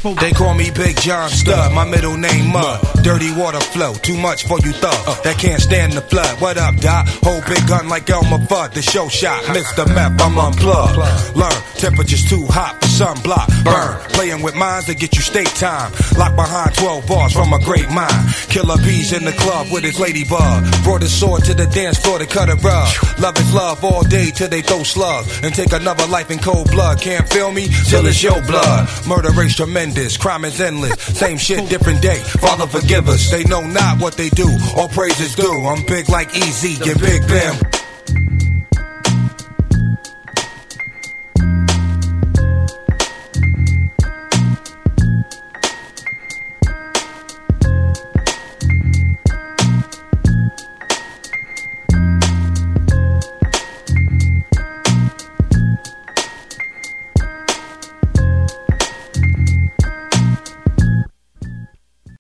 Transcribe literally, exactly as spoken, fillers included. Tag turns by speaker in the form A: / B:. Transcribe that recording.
A: They call me Big John Stud, my middle name Mud. Dirty water flow, too much for you thugs that can't stand the flood. What up, Doc? Hold big gun like Elmer Fudd, the show shot. Mister Meth, I'm unplugged. Learn, temperature's too hot for sunblock. Burn, playing with minds that get you state time. Locked behind twelve bars from a great mind. Killer bees in the club with his ladybug. Brought his sword to the dance floor to cut it rough. Love is love all day till they throw slugs. And take another life in cold blood. Can't feel me till it's your blood. Murder rate's tremendous, crime is endless. Same shit, different day. Father forgive us. They know not what they do. All praise is due. I'm big like Easy and Big Bam.